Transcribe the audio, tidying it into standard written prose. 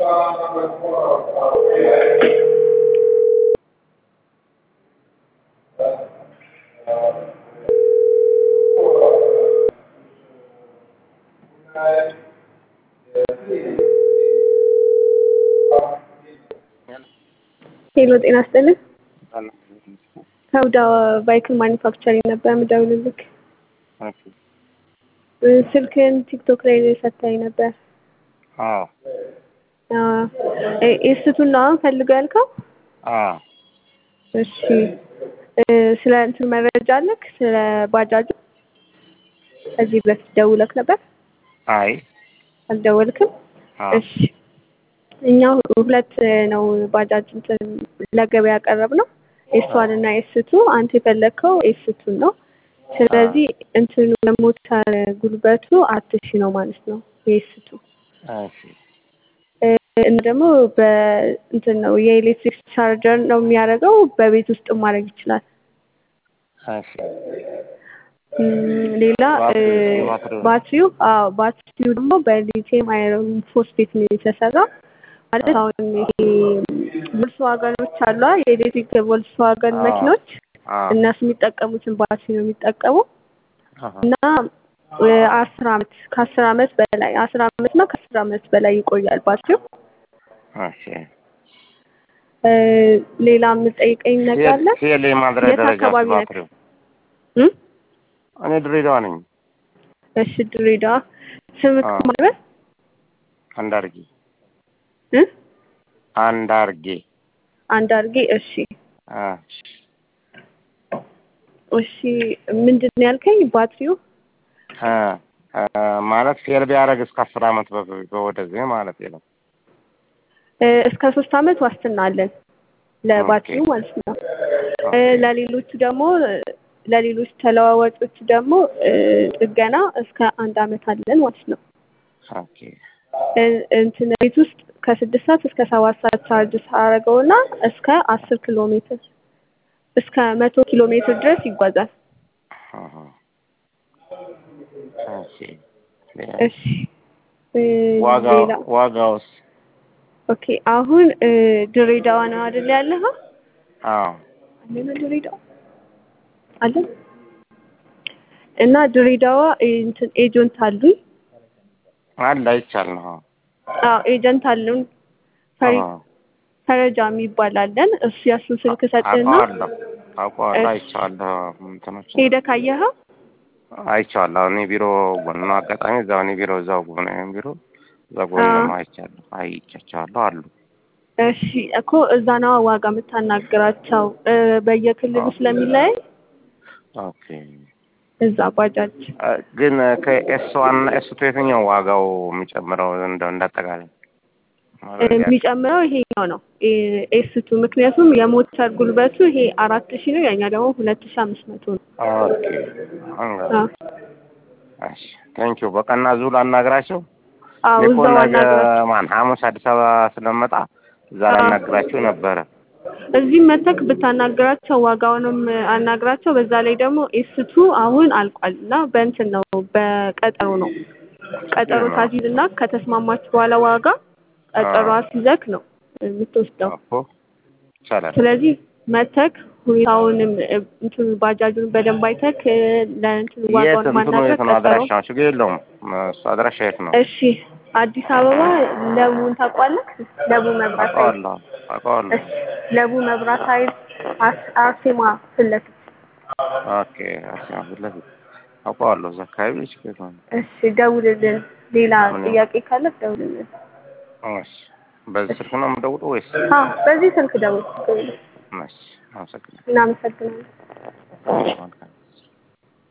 ሄሎ ጤና ይስጥልኝ። ከውዳ ቫይክል ማኒፋክቸሪንግ ነበር የምደውልልክ። ስልክን ቲክቶክ ላይ ሰጥተኸኝ ነበር። አዎ እሱን ነው ፈልገው ያልከው? አዎ እሺ ስለ እንትን መረጃ አለክ? ስለ ባጃጁ እዚህ በፊት ደውለክ ነበር? አይ አልደወልክም? እሺ እኛ ሁለት ነው ባጃጅ እንትን ለገበያ ያቀረብነው ኤስ1 እና ኤስ2። አንተ የፈለከው ኤስ2 ነው። ስለዚህ እንትኑ የሞተር ጉልበቱ 4000 ነው ማለት ነው ኤስ2። እሺ እና ደግሞ በእንትን ነው የኤሌክትሪክ ቻርጀር ነው የሚያደርገው። በቤት ውስጥ ማድረግ ይችላል። እሺ ሌላ ባትሪው ባትሪው ደግሞ በሊቲየም አይረን ፎስፌት ነው የተሰራው። ማለት አሁን ይሄ ቮልክስዋገኖች አሉ የኤሌክትሪክ ቮልክስዋገን መኪኖች እነሱ የሚጠቀሙትን ባትሪ ነው የሚጠቀሙ እና 10 አመት ከ10 አመት በላይ 10 አመት እና ከ10 አመት በላይ ይቆያል ባትሪው። እሺ ሌላ የምጠይቀኝ ነገር አለ? ሴል የማድረግ ደረጃ ባትሪው እኔ ድሬዳዋ ነኝ። እሺ ድሬዳዋ። ስምክ ማለት አንዳርጌ አንዳርጌ። እሺ እሺ ምንድን ነው ያልከኝ? ባትሪው ማለት ፌል ቢያደርግ እስከ 10 አመት ወደዚህ ማለት ነው። እስከ 3 አመት ዋስትና አለን ለባትሪው ማለት ነው። ለሌሎቹ ደግሞ ለሌሎች ተለዋዋጮች ደግሞ ጥገና እስከ 1 አመት አለን ማለት ነው። ኦኬ እንትን ቤት ውስጥ ከ6 ሰዓት እስከ 7 ሰዓት ቻርጅ ሳደርገውና እስከ 10 ኪሎ ሜትር እስከ 100 ኪሎ ሜትር ድረስ ይጓዛል። እሺ ዋጋውስ? ኦኬ አሁን ድሬዳዋ ነው አይደል ያለኸው? አዎ አለ ድሬዳዋ አለ። እና ድሬዳዋ እንትን ኤጀንት አሉኝ አይቻልም። አዎ ኤጀንት አሉን። ፈረጃ የሚባል አለን። እሱ ያሱ ስልክ ሰጥና አውቀዋለሁ አይቼዋለሁ። እንትኖች ሄደህ ካየኸው? አይቼዋለሁ። እኔ ቢሮ ጎን ነው አጋጣሚ እዛው እኔ ቢሮ እዛው ጎን ነው ቢሮ እዛው ጎን ነው አይቻቸዋለሁ አሉ። እሺ እኮ እዛ ነው ዋጋ የምታናግራቸው በየክልሉ ስለሚለያይ። ኦኬ እዛ ባጃጅ ግን ከኤስ1 እና ኤስ2 የትኛው ዋጋው የሚጨምረው እንዳጠቃላይ የሚጨምረው ይሄኛው ነው ኤስ2። ምክንያቱም የሞተር ጉልበቱ ይሄ 4000 ነው፣ ያኛ ደግሞ 2500 ነው። ኦኬ እሺ ቴንኪው። በቀና ዙል አናግራቸው። እዛው አናግራቸው። ማን ሐሙስ አዲስ አበባ ስለመጣ እዛ አናግራቸው ነበረ። እዚህ መተክ ብታናግራቸው ዋጋውንም አናግራቸው። በዛ ላይ ደግሞ ኤስ2 አሁን አልቋልና በእንትን ነው በቀጠሮ ነው። ቀጠሮ ታሲዝና ከተስማማችሁ በኋላ ዋጋ ቀጠሮ አስይዘክ ነው የምትወስደው። ስለዚህ መተክ ሁኔታውንም እንትን ባጃጁን በደንብ አይተክ ለእንትን ዋጋውን ማናገር አድራሻው ችግር የለውም። እሱ አድራሻ የት ነው? እሺ አዲስ አበባ ለቡን ታውቃለህ? ለቡ መብራት ኃይል አውቀዋለሁ። ለቡ መብራት ኃይል አርሴማ ፊት ለፊት። ኦኬ አርሴማ ፊት ለፊት አውቀዋለሁ። እዛ አካባቢ ችግር የለውም። እሺ ደውልልን። ሌላ ጥያቄ ካለ ደውልልን። እሺ በዚህ ስልክ ነው የምደውለው ወይስ? በዚህ ስልክ ደውል። እሺ አመሰግናለሁ። እናመሰግናለን።